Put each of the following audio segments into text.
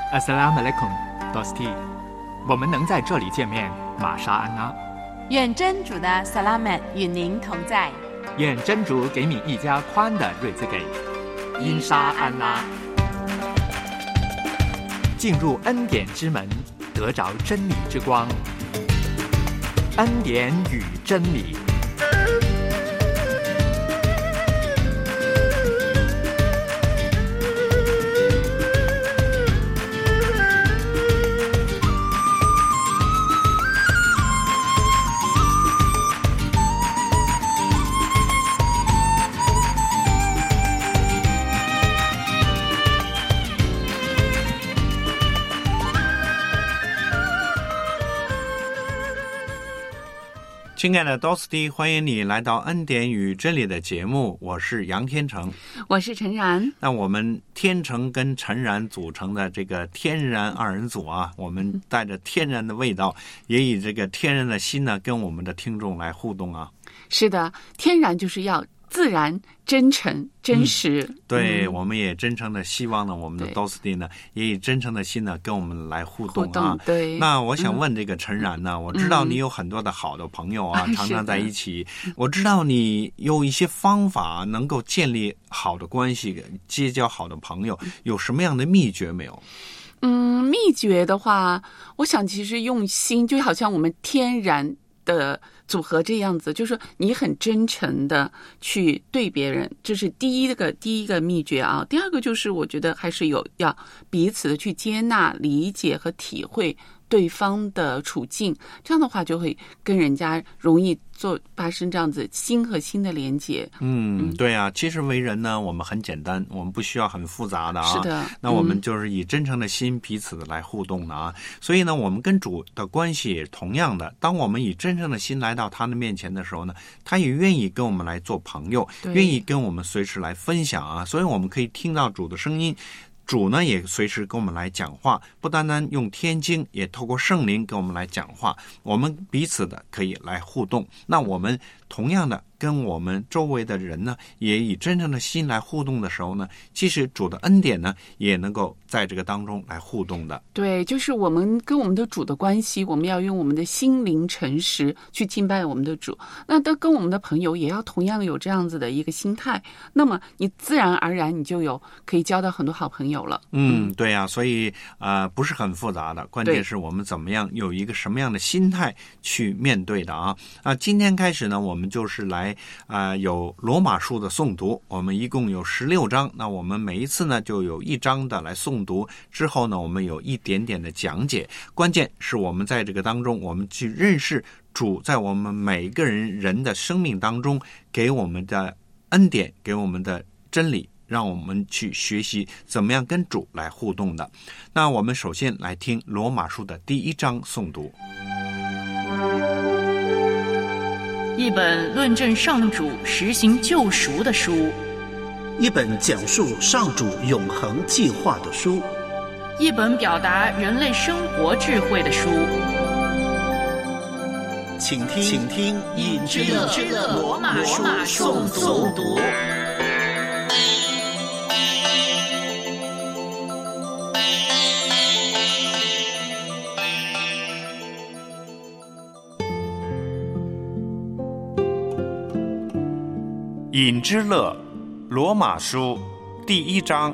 Assalamualaikum, Dosti。我们能在这里见面，玛莎安拉。 愿真主的 Salamat 与您同在。 愿真主给你一家宽的瑞兹给。因沙安拉。进入恩典之门，得着真理之光。恩典与真理。 亲爱的 Dosti， 欢迎你来到恩典与真理的节目，我是杨天成， 我是陈然。 那我们天成跟陈然组成的这个天然二人组啊，我们带着天然的味道，也以这个天然的心呢，跟我们的听众来互动啊。 是的，天然就是要自然、真诚、真实。 对，我们也真诚的希望呢，我们的 Dosti 呢，也以真诚的心呢，跟我们来互动啊。 对。 那我想问这个陈然呢，我知道你有很多的好的朋友啊，常常在一起。我知道你有一些方法能够建立好的关系，结交好的朋友，有什么样的秘诀没有？ 秘诀的话，我想其实用心，就好像我们天然的组合这样子，就是你很真诚的去对别人，这是第一个秘诀啊。第二个就是我觉得还是要彼此的去接纳、理解和体会对方的处境，这样的话就会跟人家容易发生这样子心和心的连结。 对啊，其实为人呢，我们很简单，我们不需要很复杂的啊。 是的， 那我们就是以真诚的心彼此的来互动的啊。所以呢，我们跟主的关系也同样的，当我们以真诚的心来到他的面前的时候呢，他也愿意跟我们来做朋友，愿意跟我们随时来分享啊。所以我们可以听到主的声音。主呢也随时跟我们来讲话，不单单用天经，也透过圣灵跟我们来讲话，我们彼此的可以来互动。那我们同样的跟我们周围的人呢，也以真正的心来互动的时候呢，其实主的恩典呢，也能够在这个当中来互动的。 对，就是我们跟我们的主的关系，我们要用我们的心灵诚实去敬拜我们的主。那跟我们的朋友也要同样有这样子的一个心态，那么你自然而然你就可以交到很多好朋友了。 对啊，所以不是很复杂的，关键是我们怎么样有一个什么样的心态去面对的啊。今天开始呢，我们就是来有罗马书的诵读，我们一共有16章，那我们每一次呢就有一章的来诵读，之后呢我们有一点点的讲解，关键是我们在这个当中，我们去认识主在我们每一个人的生命当中给我们的恩典，给我们的真理，让我们去学习怎么样跟主来互动的。那我们首先来听罗马书的第1章诵读。 一本论证上主实行救赎的书， 一本讲述上主永恒计划的书， 一本表达人类生活智慧的书。 请听尹之乐罗马书诵读。 尹之乐罗马书第1章。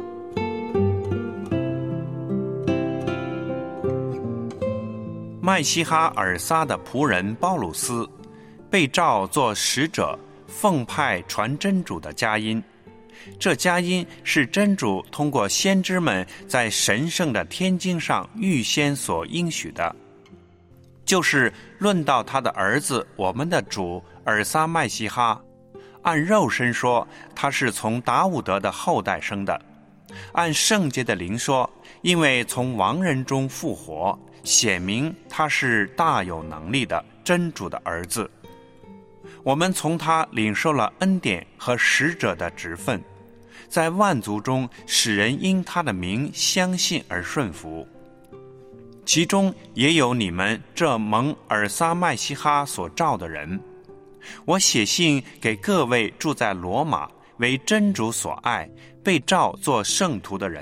麦西哈尔撒的仆人鲍鲁斯被召做使者，奉派传真主的佳音。这佳音是真主通过先知们在神圣的天经上预先所应许的，就是论到他的儿子我们的主尔撒麦西哈，按肉身说他是从达伍德的后代生的，按圣洁的灵说，因为从亡人中复活，显明他是大有能力的真主的儿子。我们从他领受了恩典和使者的职分，在万族中使人因他的名相信而顺服，其中也有你们这蒙尔撒麦西哈所召的人。我写信给各位住在罗马为真主所爱被召做圣徒的人，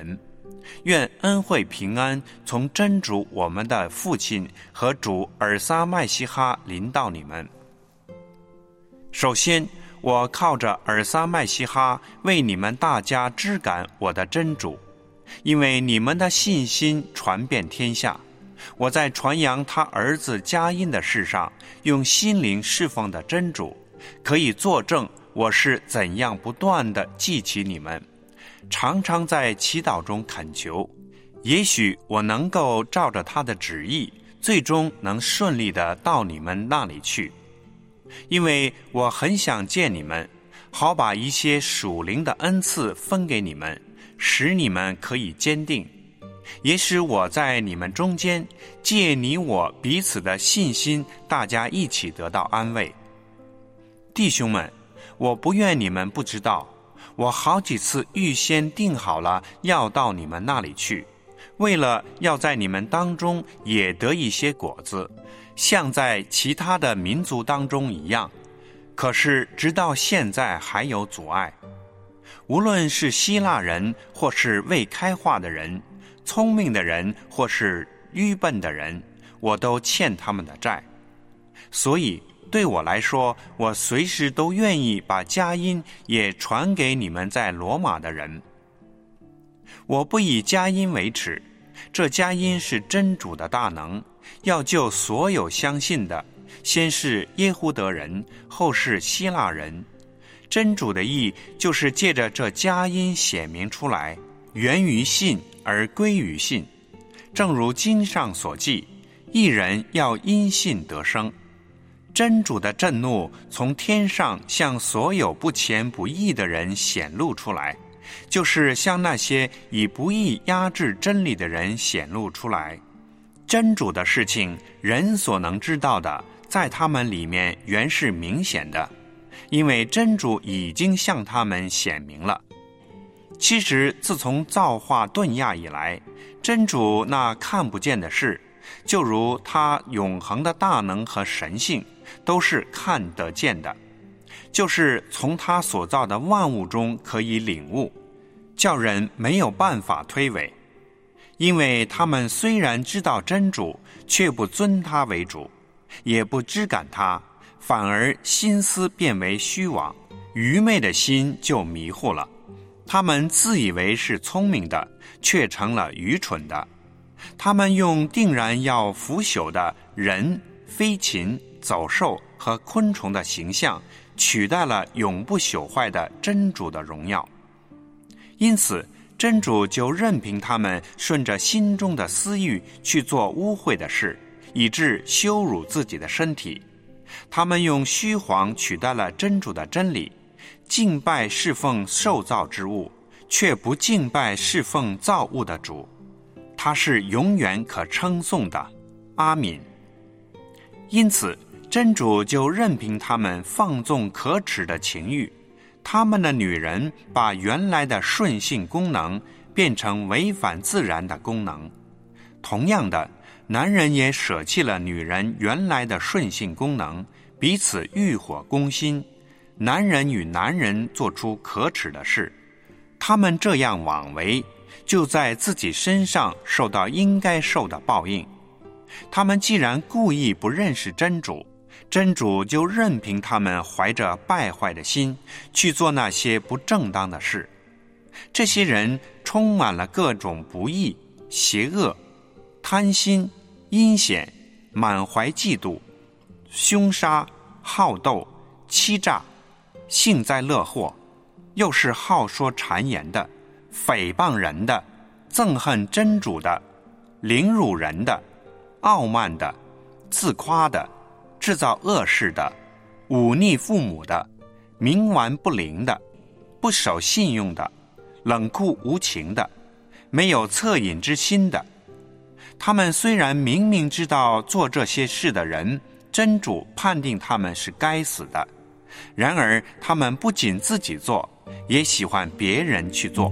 愿恩惠平安从真主我们的父亲和主尔撒麦西哈临到你们。首先，我靠着尔撒麦西哈为你们大家支赶我的真主，因为你们的信心传遍天下。我在传扬他儿子佳音的事上，用心灵侍奉的真主，可以作证我是怎样不断地记起你们，常常在祈祷中恳求。也许我能够照着他的旨意，最终能顺利地到你们那里去。因为我很想见你们，好把一些属灵的恩赐分给你们，使你们可以坚定，也使我在你们中间借你我彼此的信心，大家一起得到安慰。弟兄们，我不愿你们不知道，我好几次预先定好了要到你们那里去，为了要在你们当中也得一些果子，像在其他的民族当中一样。可是直到现在还有阻碍，无论是希腊人或是未开化的人，聪明的人或是愚笨的人，我都欠他们的债。所以对我来说，我随时都愿意把佳音也传给你们在罗马的人。我不以佳音为耻，这佳音是真主的大能，要救所有相信的，先是耶胡德人，后是希腊人。真主的意就是借着这佳音显明出来，源于信而归于信。正如经上所记，一人要因信得生。真主的震怒从天上向所有不虔不义的人显露出来，就是向那些以不义压制真理的人显露出来。真主的事情，人所能知道的，在他们里面原是明显的，因为真主已经向他们显明了。其实自从造化顿亚以来，真主那看不见的事，就如他永恒的大能和神性，都是看得见的，就是从他所造的万物中可以领悟，叫人没有办法推诿。因为他们虽然知道真主，却不尊他为主，也不知感他，反而心思变为虚妄，愚昧的心就迷糊了。他们自以为是聪明的，却成了愚蠢的。他们用定然要腐朽的人、飞禽、走兽和昆虫的形象，取代了永不朽坏的真主的荣耀。因此真主就任凭他们顺着心中的私欲去做污秽的事，以致羞辱自己的身体。他们用虚谎取代了真主的真理，敬拜侍奉受造之物，却不敬拜侍奉造物的主。他是永远可称颂的。阿敏。因此真主就任凭他们放纵可耻的情欲，他们的女人把原来的顺性功能变成违反自然的功能。同样的，男人也舍弃了女人原来的顺性功能，彼此欲火攻心，男人与男人做出可耻的事。他们这样妄为，就在自己身上受到应该受的报应。他们既然故意不认识真主，真主就任凭他们怀着败坏的心去做那些不正当的事。这些人充满了各种不义、邪恶、贪心、阴险，满怀嫉妒、凶杀、好斗、欺诈，幸灾乐祸，又是好说谗言的，诽谤人的，憎恨真主的，凌辱人的，傲慢的，自夸的，制造恶事的，忤逆父母的，冥顽不灵的，不守信用的，冷酷无情的，没有恻隐之心的。他们虽然明明知道做这些事的人，真主判定他们是该死的，然而他们不仅自己做，也喜欢别人去做。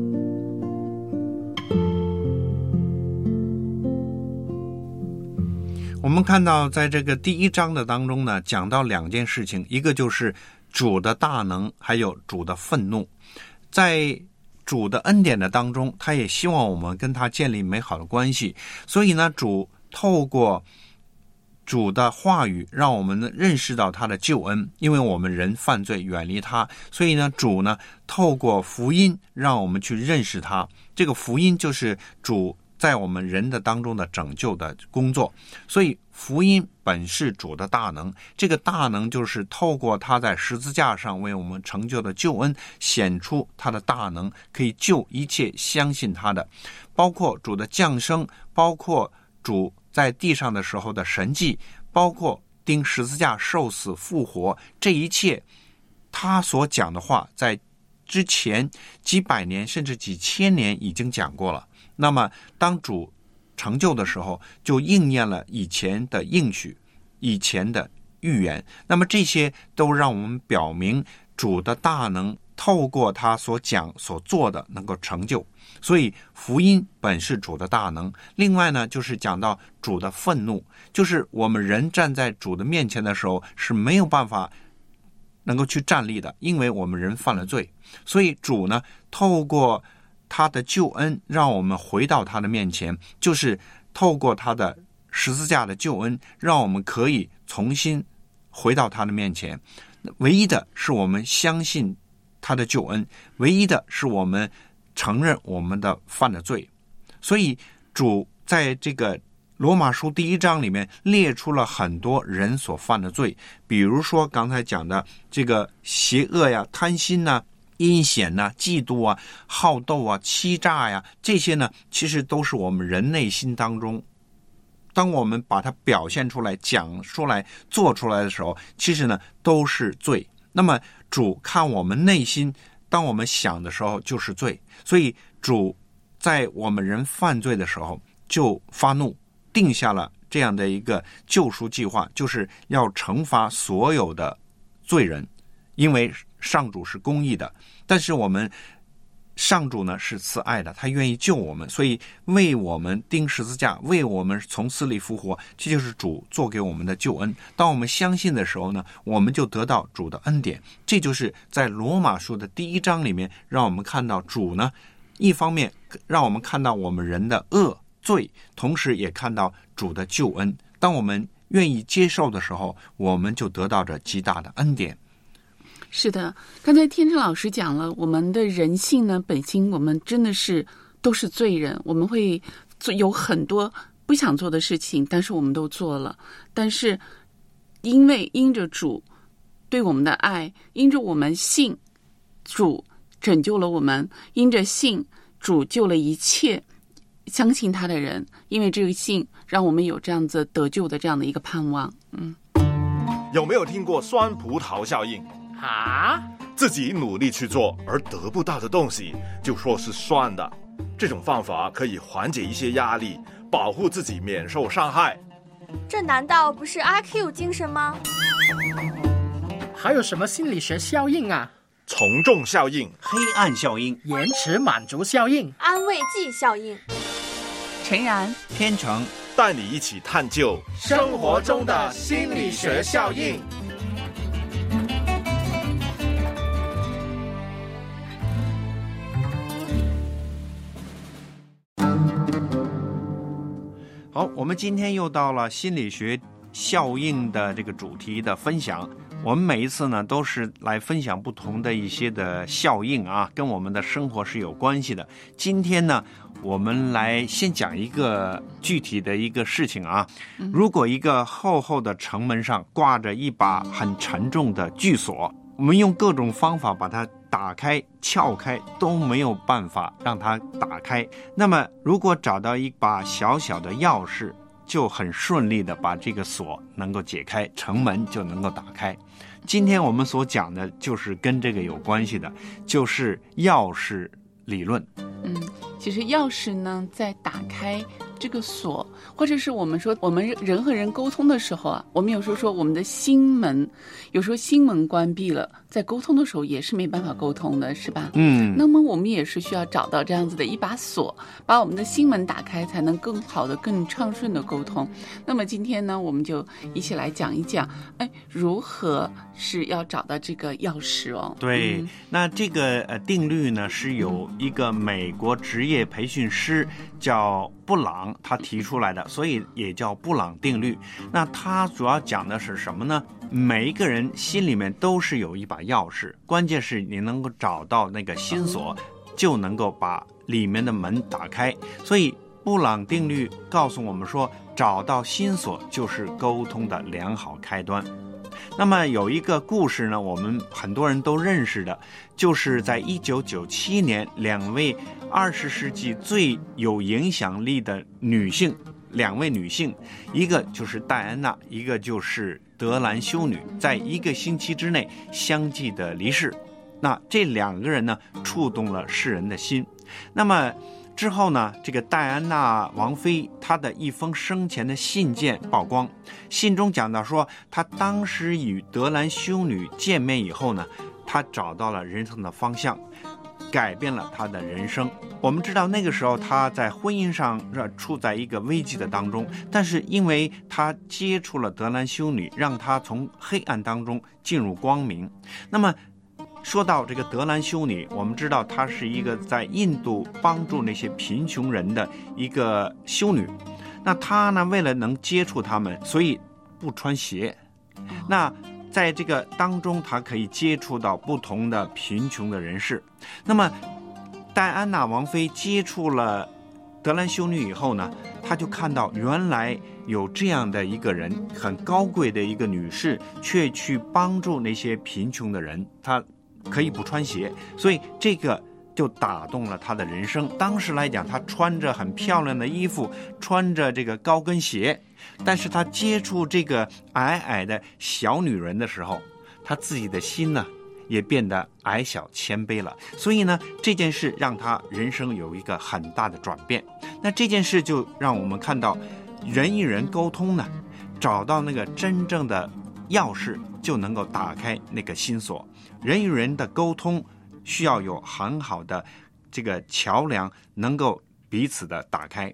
我们看到在这个第1章的当中呢，讲到2件事情，一个就是主的大能，还有主的愤怒。在主的恩典的当中，他也希望我们跟他建立美好的关系，所以呢，主透过主的话语让我们认识到他的救恩，因为我们人犯罪远离他，所以呢，主呢透过福音让我们去认识他。这个福音就是主在我们人的当中的拯救的工作，所以福音本是主的大能，这个大能就是透过他在十字架上为我们成就的救恩，显出他的大能，可以救一切相信他的，包括主的降生，包括主在地上的时候的神迹，包括钉十字架受死复活，这一切他所讲的话在之前几百年甚至几千年已经讲过了。那么当主成就的时候，就应验了以前的应许，以前的预言。那么这些都让我们表明主的大能透过他所讲所做的能够成就，所以福音本是主的大能。另外呢，就是讲到主的愤怒，就是我们人站在主的面前的时候是没有办法能够去站立的，因为我们人犯了罪。所以主呢透过他的救恩让我们回到他的面前，就是透过他的十字架的救恩让我们可以重新回到他的面前。唯一的是我们相信他的救恩，唯一的是我们承认我们的犯的罪。所以主在这个罗马书第1章里面列出了很多人所犯的罪，比如说刚才讲的这个邪恶呀、贪心呐、阴险呐、嫉妒啊、好斗啊、欺诈呀，这些呢其实都是我们人内心当中，当我们把它表现出来、讲出来、做出来的时候，其实呢都是罪。那么主看我们内心，当我们想的时候就是罪，所以主在我们人犯罪的时候就发怒，定下了这样的一个救赎计划，就是要惩罚所有的罪人，因为上主是公义的，但是我们上主呢是慈爱的，他愿意救我们，所以为我们钉十字架，为我们从死里复活，这就是主做给我们的救恩。当我们相信的时候呢，我们就得到主的恩典。这就是在罗马书的第1章里面让我们看到主呢，一方面让我们看到我们人的恶罪，同时也看到主的救恩。当我们愿意接受的时候，我们就得到着极大的恩典。 是的，刚才天成老师讲了，我们的人性呢，本性我们真的是都是罪人，我们会有很多不想做的事情，但是我们都做了。但是因着主对我们的爱，因着我们信主拯救了我们，因着信主救了一切相信他的人，因为这个信让我们有这样子得救的这样的一个盼望。 有没有听过酸葡萄效应？自己努力去做而得不到的东西就说是酸的，这种方法可以缓解一些压力，保护自己免受伤害。 这难道不是阿 Q 精神吗？ 还有什么心理学效应啊？ 从众效应、 黑暗效应、 延迟满足效应、 安慰剂效应。 诚然、 天成带你一起探究生活中的心理学效应。 好，我们今天又到了心理学效应的这个主题的分享。我们每一次呢都是来分享不同的一些的效应啊，跟我们的生活是有关系的。今天呢我们来先讲一个具体的一个事情啊。如果一个厚厚的城门上挂着一把很沉重的巨锁，我们用各种方法把它打开撬开都没有办法让它打开，那么如果找到一把小小的钥匙，就很顺利的把这个锁能够解开，城门就能够打开。今天我们所讲的就是跟这个有关系的，就是钥匙理论。 其实钥匙呢在打开这个锁，或者是我们说我们人和人沟通的时候啊，我们有时候说我们的心门，有时候心门关闭了，在沟通的时候也是没办法沟通的，是吧？那么我们也是需要找到这样子的一把锁，把我们的心门打开，才能更好的、更畅顺的沟通。那么今天呢，我们就一起来讲一讲，如何是要找到这个钥匙哦。 对，那这个定律呢，是有一个美国职业培训师叫布朗他提出来的，所以也叫布朗定律。那他主要讲的是什么呢？每一个人心里面都是有一把钥匙，关键是你能够找到那个心锁，就能够把里面的门打开。所以布朗定律告诉我们说，找到心锁就是沟通的良好开端。那么有一个故事呢，我们很多人都认识的，就是在1997年2位20世纪最有影响力的女性，2位女性，一个就是戴安娜，一个就是德兰修女，在1个星期之内相继的离世。那这2个人呢，触动了世人的心。那么之后呢，这个戴安娜王妃她的一封生前的信件曝光，信中讲到说，她当时与德兰修女见面以后呢，她找到了人生的方向，改变了她的人生。我们知道那个时候她在婚姻上处在一个危机的当中，但是因为她接触了德兰修女，让她从黑暗当中进入光明。那么说到这个德兰修女，我们知道她是一个在印度帮助那些贫穷人的一个修女。那她呢，为了能接触他们，所以不穿鞋。那在这个当中，她可以接触到不同的贫穷的人士。那么戴安娜王妃接触了德兰修女以后呢，她就看到原来有这样的一个人，很高贵的一个女士，却去帮助那些贫穷的人，她可以不穿鞋，所以这个就打动了她的人生。当时来讲，她穿着很漂亮的衣服，穿着这个高跟鞋，但是她接触这个矮矮的小女人的时候，她自己的心呢也变得矮小谦卑了。所以呢，这件事让她人生有一个很大的转变。那这件事就让我们看到，人与人沟通呢，找到那个真正的钥匙，就能够打开那个心锁。人与人的沟通需要有很好的这个桥梁，能够彼此的打开。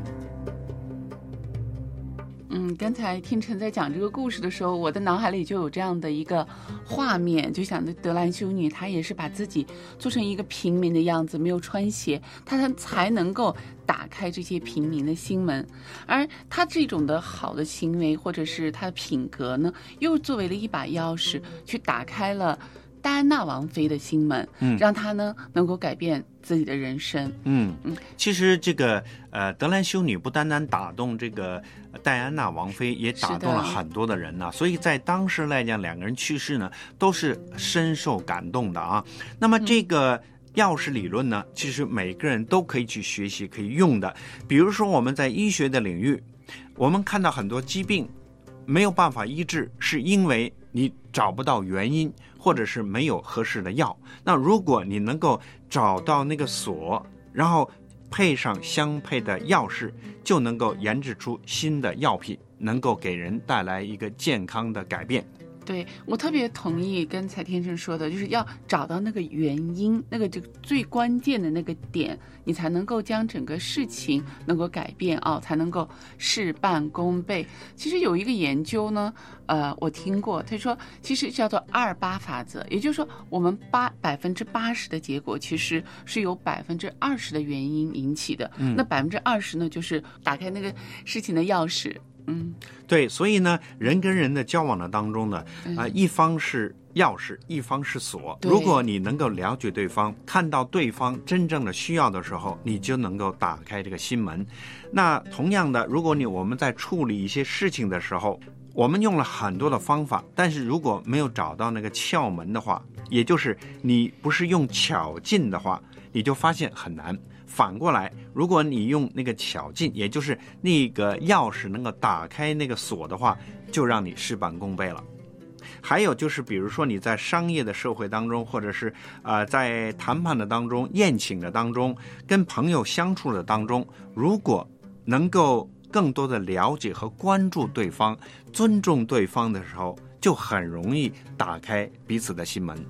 刚才听陈在讲这个故事的时候，我的脑海里就有这样的一个画面，就想着德兰修女她也是把自己做成一个平民的样子，没有穿鞋，她才能够打开这些平民的心门。而她这种的好的行为或者是她的品格呢，又作为了一把钥匙，去打开了戴安娜王妃的心门，让她呢能够改变自己的人生。 其实这个德兰修女不单单打动这个戴安娜王妃，也打动了很多的人呢。所以在当时来讲，2个人去世呢，都是深受感动的啊。那么这个钥匙理论呢，其实每个人都可以去学习，可以用的。比如说我们在医学的领域，我们看到很多疾病没有办法医治，是因为你找不到原因，或者是没有合适的药。那如果你能够找到那个锁，然后配上相配的钥匙，就能够研制出新的药品，能够给人带来一个健康的改变。 对，我特别同意跟蔡天正说的，就是要找到那个原因，那个就最关键的那个点，你才能够将整个事情能够改变才能够事半功倍。其实有一个研究呢，我听过，他说其实叫做2-8法则，也就是说我们80%的结果其实是由20%的原因引起的，那20%呢就是打开那个事情的钥匙。 对，所以呢，人跟人的交往的当中呢，一方是钥匙，一方是锁。如果你能够了解对方，看到对方真正的需要的时候，你就能够打开这个心门。那同样的，如果我们在处理一些事情的时候，我们用了很多的方法，但是如果没有找到那个窍门的话，也就是你不是用巧劲的话，你就发现很难。反过来，如果你用那个巧劲，也就是那个钥匙能够打开那个锁的话，就让你事半功倍了。还有就是比如说你在商业的社会当中，或者是在谈判的当中、宴请的当中，跟朋友相处的当中，如果能够更多的了解和关注对方，尊重对方的时候，就很容易打开彼此的心门。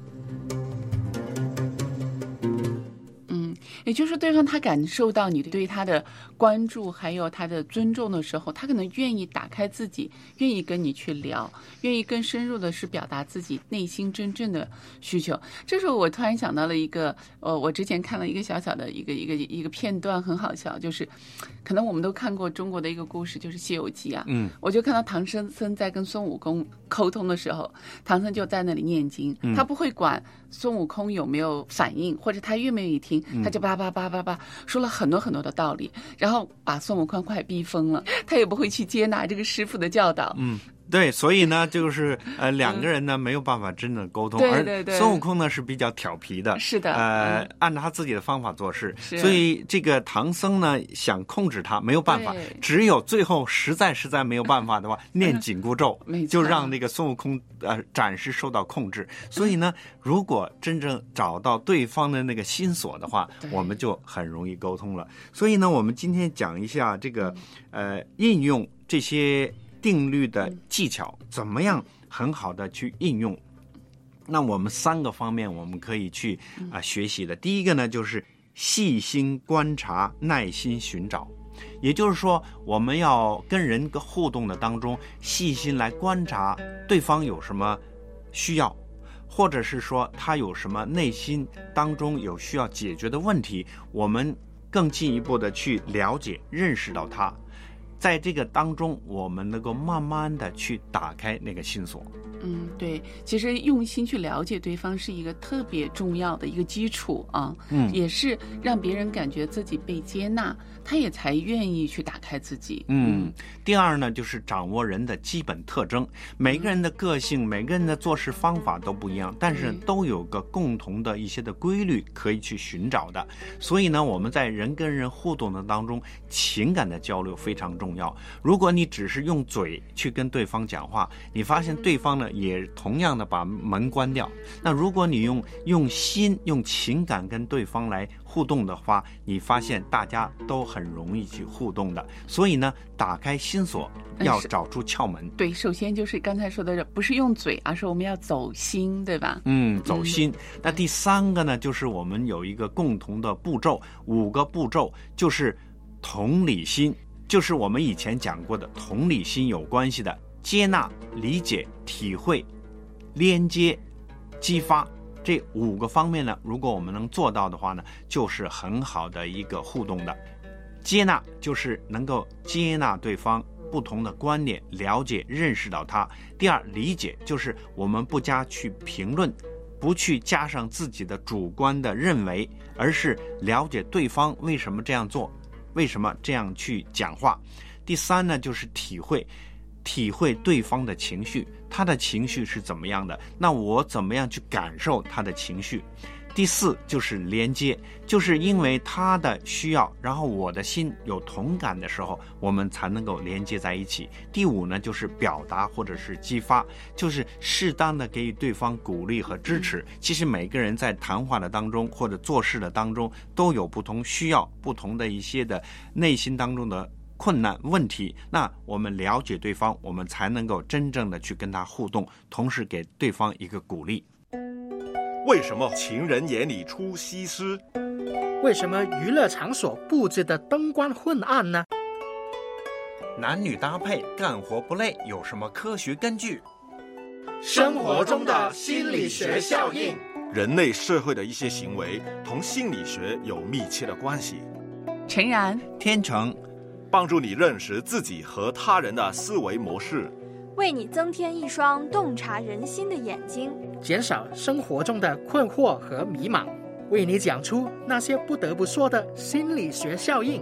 也就是对方他感受到你对他的关注还有他的尊重的时候，他可能愿意打开自己，愿意跟你去聊，愿意更深入的是表达自己内心真正的需求。这时候我突然想到了一个我之前看了一个小小的一个片段，很好笑，就是可能我们都看过中国的一个故事，就是《西游记》啊。我就看到唐僧在跟孙悟空沟通的时候，唐僧就在那里念经，他不会管孙悟空有没有反应，或者他愿不愿意听，他就叭叭叭叭叭说了很多很多的道理，然后把孙悟空快逼疯了，他也不会去接纳这个师傅的教导。 对，所以呢，就是两个人呢没有办法真正沟通， 对对对， 而孙悟空呢是比较调皮的， 是的， 按照他自己的方法做事，所以这个唐僧呢想控制他没有办法，只有最后实在没有办法的话，念紧箍咒，就让那个孙悟空暂时受到控制。所以呢，如果真正找到对方的那个心锁的话，我们就很容易沟通了。所以呢，我们今天讲一下这个应用这些定律的技巧，怎么样很好的去应用。那我们3个方面我们可以去学习的。第一个呢，就是细心观察，耐心寻找。也就是说，我们要跟人互动的当中，细心来观察对方有什么需要，或者是说他有什么内心当中有需要解决的问题，我们更进一步的去了解认识到他，在这个当中我们能够慢慢的去打开那个心锁。 对，其实用心去了解对方是一个特别重要的一个基础啊，也是让别人感觉自己被接纳，他也才愿意去打开自己。 第二呢，就是掌握人的基本特征，每个人的个性，每个人的做事方法都不一样，但是都有个共同的一些的规律可以去寻找的。所以呢，我们在人跟人互动的当中，情感的交流非常重要。如果你只是用嘴去跟对方讲话，你发现对方呢也同样的把门关掉。那如果你用心用情感跟对方来互动的话，你发现大家都很容易去互动的。所以呢，打开心锁要找出窍门。对， 首先就是刚才说的，不是用嘴，而是我们要走心，对吧？ 走心。那第3个呢，就是我们有一个共同的步骤，5个步骤，就是同理心，就是我们以前讲过的同理心有关系的接纳、理解、体会、连接、激发，这5个方面呢，如果我们能做到的话呢，就是很好的一个互动的。接纳就是能够接纳对方不同的观点，了解认识到他。第2，理解就是我们不加去评论，不去加上自己的主观的认为，而是了解对方为什么这样做，为什么这样去讲话。第3呢，就是体会对方的情绪，他的情绪是怎么样的，那我怎么样去感受他的情绪。第4就是连接，就是因为他的需要，然后我的心有同感的时候，我们才能够连接在一起。第5呢，就是表达或者是激发，就是适当的给予对方鼓励和支持。其实每个人在谈话的当中或者做事的当中都有不同需要，不同的一些的内心当中的困难问题，那我们了解对方，我们才能够真正的去跟他互动，同时给对方一个鼓励。 为什么情人眼里出西施？ 为什么娱乐场所布置的灯光昏暗呢？ 男女搭配干活不累，有什么科学根据？ 生活中的心理学效应。 人类社会的一些行为同心理学有密切的关系。 诚然， 天成， 帮助你认识自己和他人的思维模式， 为你增添一双洞察人心的眼睛， 减少生活中的困惑和迷茫，为你讲出那些不得不说的心理学效应。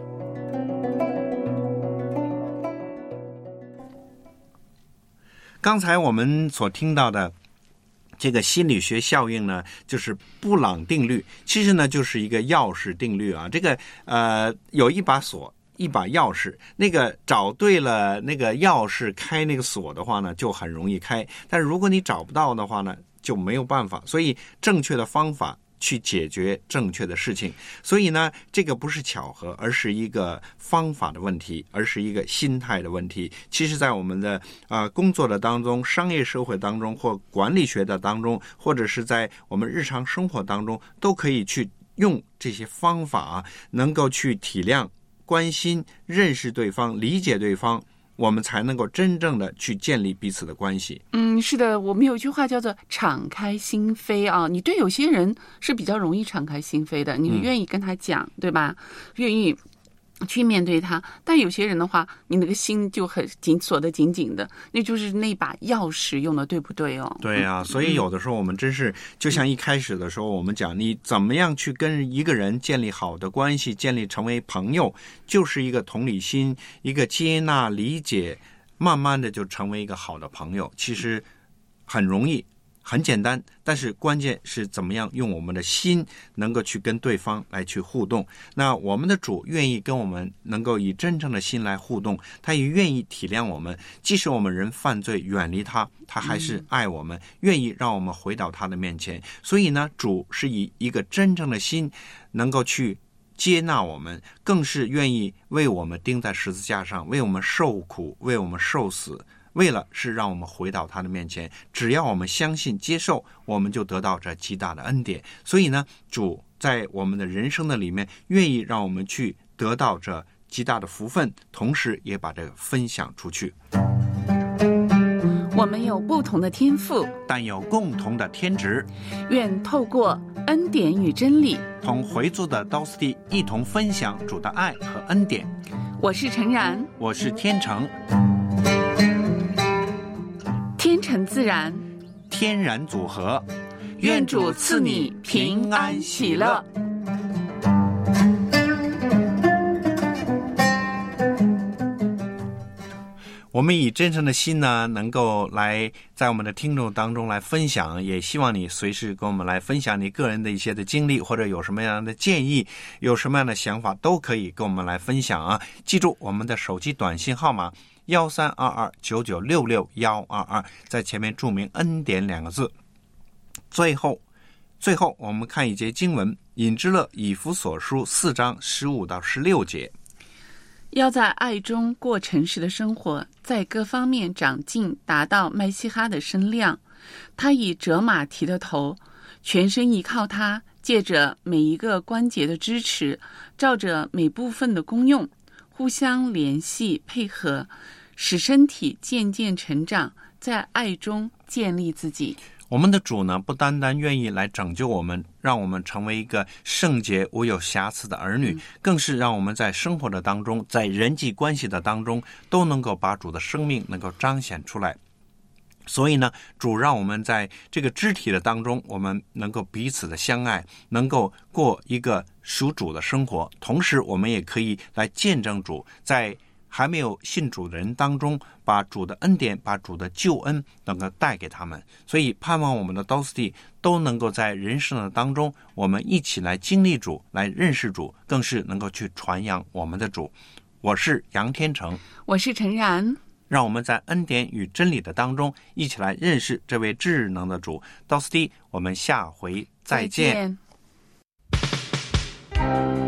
刚才我们所听到的这个心理学效应呢，就是布朗定律，其实呢就是一个钥匙定律啊。这个有一把锁，一把钥匙，那个找对了那个钥匙开那个锁的话呢，就很容易开。但是如果你找不到的话呢，就没有办法。所以正确的方法去解决正确的事情。所以呢，这个不是巧合，而是一个方法的问题，而是一个心态的问题。其实在我们的工作的当中，商业社会当中，或管理学的当中，或者是在我们日常生活当中，都可以去用这些方法，能够去体谅、关心、认识对方、理解对方，我们才能够真正的去建立彼此的关系。 是的，我们有一句话叫做敞开心扉啊。你对有些人是比较容易敞开心扉的，你愿意跟他讲，对吧？愿意去面对他。但有些人的话，你那个心就很锁得紧紧的，那就是那把钥匙用的对不对哦？ 对啊，所以有的时候我们真是就像一开始的时候我们讲，你怎么样去跟一个人建立好的关系，建立成为朋友，就是一个同理心，一个接纳理解，慢慢的就成为一个好的朋友。其实很容易很简单，但是关键是怎么样用我们的心能够去跟对方来去互动。那我们的主愿意跟我们能够以真正的心来互动，他也愿意体谅我们，即使我们人犯罪远离他，他还是爱我们，愿意让我们回到他的面前。所以呢，主是以一个真正的心能够去接纳我们，更是愿意为我们钉在十字架上，为我们受苦，为我们受死，为了是让我们回到他的面前。只要我们相信接受，我们就得到这极大的恩典。所以呢，主在我们的人生的里面愿意让我们去得到这极大的福分，同时也把这个分享出去。 我们有不同的天赋， 但有共同的天职。 愿透过恩典与真理， 同回族的刀斯蒂一同分享主的爱和恩典。 我是陈然， 我是天成。 天成自然， 天然组合。 愿主赐你平安喜乐。 我们以真诚的心呢，能够来在我们的听众当中来分享，也希望你随时跟我们来分享你个人的一些的经历，或者有什么样的建议，有什么样的想法，都可以跟我们来分享啊！记住我们的手机短信号码132299662122，在前面注明恩典2个字。最后我们看一节经文，引之勒以弗所书4章15到16节。 要在爱中过诚实的生活，在各方面长进，达到麦西哈的身量。他以折马蹄的头，全身依靠他，借着每一个关节的支持，照着每部分的功用，互相联系配合，使身体渐渐成长，在爱中建立自己。 我们的主呢，不单单愿意来拯救我们，让我们成为一个圣洁无有瑕疵的儿女，更是让我们在生活的当中，在人际关系的当中，都能够把主的生命能够彰显出来。所以呢，主让我们在这个肢体的当中，我们能够彼此的相爱，能够过一个属主的生活。同时我们也可以来见证主，在还没有信主的人当中，把主的恩典，把主的救恩能够带给他们。所以盼望我们的刀斯蒂都能够在人生的当中，我们一起来经历主，来认识主，更是能够去传扬我们的主。我是杨天成， 我是陈然， 让我们在恩典与真理的当中一起来认识这位至能的主。刀斯蒂，我们下回再见。